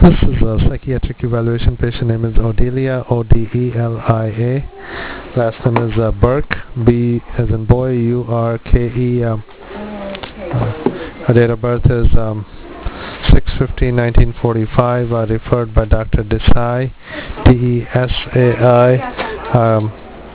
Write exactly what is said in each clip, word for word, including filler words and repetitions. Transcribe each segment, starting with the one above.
This is a psychiatric evaluation. Patient name is Odelia, O D E L I A. Last name is uh, Burke, B as in boy, U R K E. Um, uh, her date of birth is um, six fifteen nineteen forty-five, uh, referred by Doctor Desai, D E S A I. Um,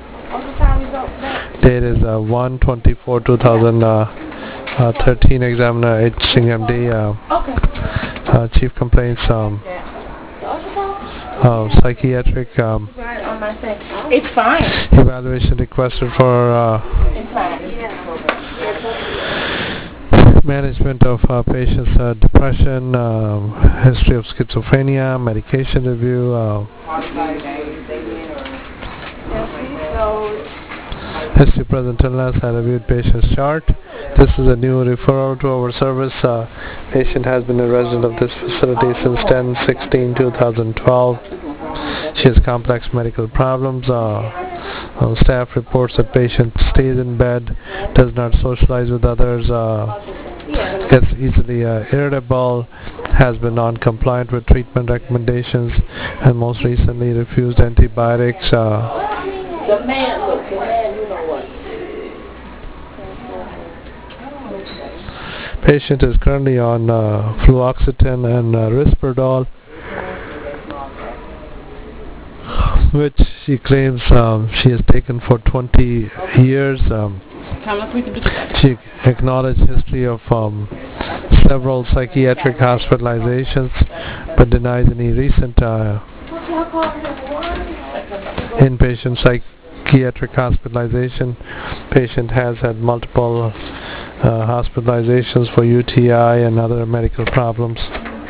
date is uh, one twenty-four two thousand thirteen. Examiner H. Singham D. Uh, uh, chief complaints um, uh, psychiatric um, It's fine. evaluation requested for uh, It's fine. management of uh, patients' uh, depression, um, history of schizophrenia, medication review, uh, history of present illness. I reviewed patient's chart. This is a new referral to our service. Uh, patient has been a resident of this facility since ten sixteen two thousand twelve. She has complex medical problems. Uh, uh, staff reports that patient stays in bed, does not socialize with others, uh, gets easily uh, irritable, has been non-compliant with treatment recommendations, and most recently refused antibiotics. Uh, The man, look, the man, you know what? patient is currently on uh, fluoxetine and uh, Risperdal, which she claims um, she has taken for twenty years. Um, she acknowledged history of um, several psychiatric hospitalizations, but denies any recent uh, inpatient psychiatric hospitalization. Patient has had multiple uh, hospitalizations for U T I and other medical problems.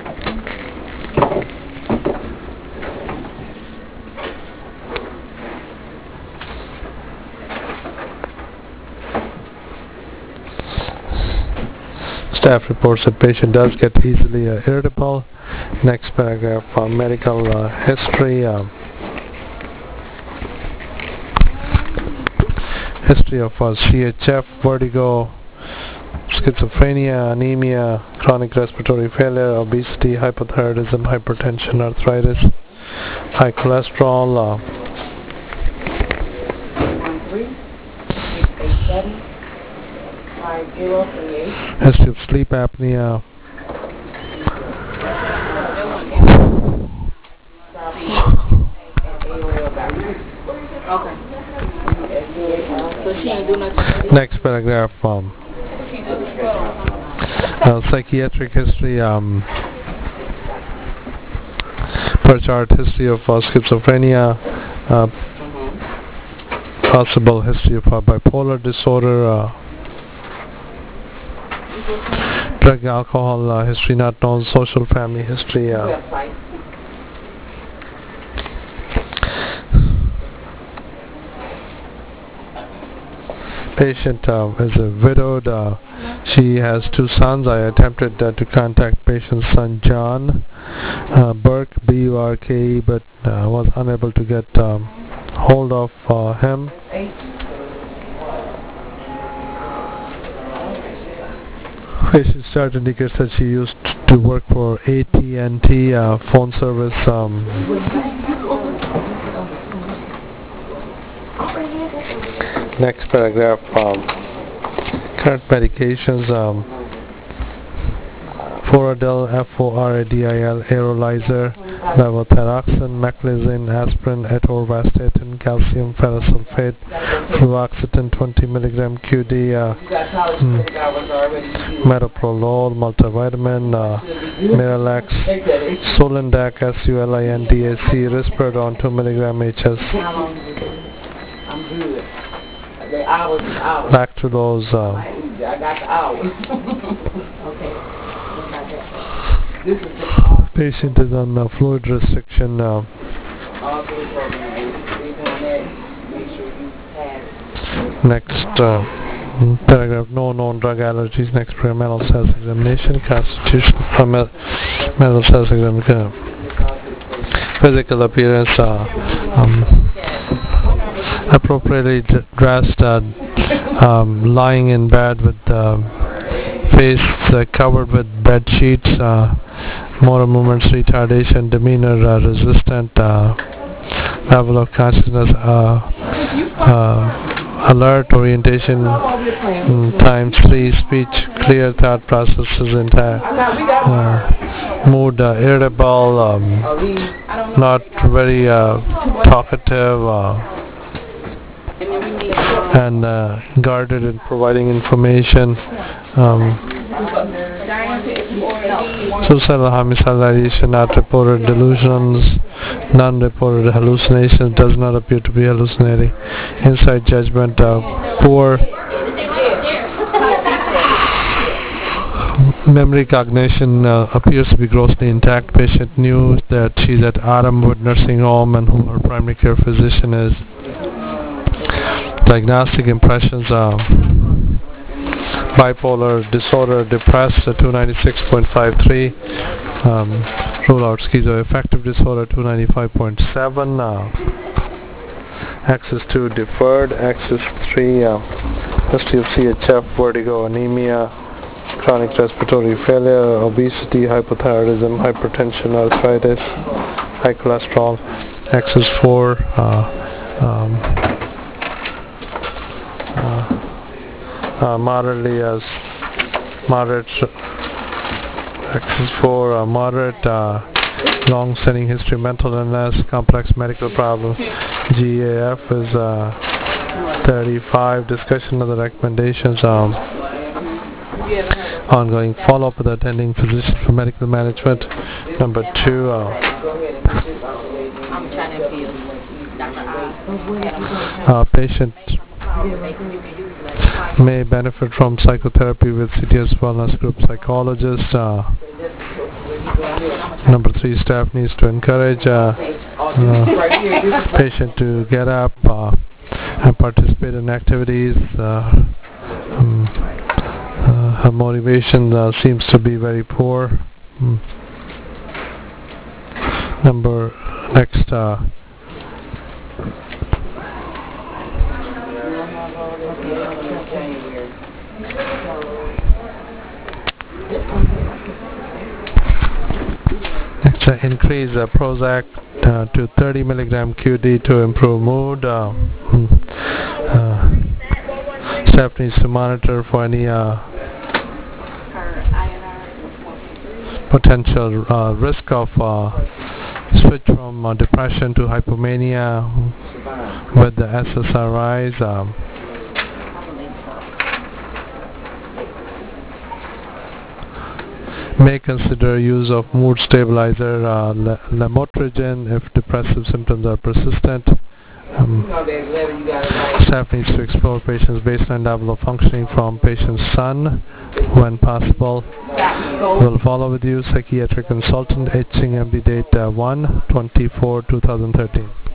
Staff reports that patient does get easily uh, irritable. Next paragraph, uh, medical uh, history. Uh, history of uh, C H F, vertigo, schizophrenia, anemia, chronic respiratory failure, obesity, hypothyroidism, hypertension, arthritis, high cholesterol. Uh, history of sleep apnea. Okay. So she ain't do nothing. Next paragraph, um, uh, psychiatric history, um, per chart history of uh, schizophrenia, uh, possible history of uh, bipolar disorder, uh, drug alcohol uh, history not known, social family history. Uh, patient uh, is a widowed. Uh, she has two sons. I attempted uh, to contact patient's son John uh, Burke, B U R K E, but uh, was unable to get um, hold of uh, him. Patient's chart indicates that she used to work for A T and T uh, phone service. Um, next paragraph, um, current medications, um, Foradil, F O R A D I L, Aerolizer, levothyroxine, meclizine, aspirin, atorvastatin, calcium ferrosulfate, fluoxetine twenty milligram Q D, uh, mm, metoprolol, multivitamin, uh, Miralax, Solindac, S U L I N D A C, Risperidone two milligram H S, lactulose. Uh, patient is on uh, fluid restriction. Uh, next uh, paragraph, no known drug allergies. Next paragraph, mental health examination, constitutional uh, mental health examination, physical appearance, uh, um, appropriately dressed, uh, um, lying in bed with uh, face uh, covered with bed sheets, uh, motor movements retardation, demeanor uh, resistant, uh, level of consciousness uh, uh, alert, orientation mm, time, sleep, speech, clear thought processes intact, uh, mood uh, irritable, um, not very uh, talkative, uh, and uh, guarded in providing information. Um, suicidal homicidal ideation, not reported delusions, non-reported hallucinations, does not appear to be hallucinating. Insight judgment uh, poor. Memory cognition uh, appears to be grossly intact. Patient knew that she's at Armwood Nursing Home and who her primary care physician is. Diagnostic impressions uh, bipolar disorder, depressed uh, two ninety-six point five three, um, rule out schizoaffective disorder two ninety-five point seven, uh, axis two deferred, axis three uh, history of C H F, vertigo, anemia, chronic respiratory failure, obesity, hypothyroidism, hypertension, arthritis, high cholesterol, axis four uh, um, uh, uh, moderately as moderate, axis four uh, moderate, uh, long-standing history of mental illness, complex medical problems. G A F is uh, thirty-five, discussion of the recommendations, um, ongoing follow-up with the attending physician for medical management. Number two, uh, uh, patient may benefit from psychotherapy with C T S Wellness Group psychologist. Uh, number three, staff needs to encourage uh, uh, patient to get up uh, and participate in activities. Uh, um, uh, her motivation uh, seems to be very poor. Mm. Number next. Uh, Next, uh, increase uh, Prozac uh, to thirty milligram Q D to improve mood. Uh, uh, staff needs to monitor for any uh, potential uh, risk of uh, switch from uh, depression to hypomania with the S S R Is. Um, may consider use of mood stabilizer uh, lamotrigine if depressive symptoms are persistent. Um, staff needs to explore patient's baseline level of functioning from patient's son when possible. Will follow with you psychiatric consultant, H. Singh M D, date uh, one twenty-four two thousand thirteen.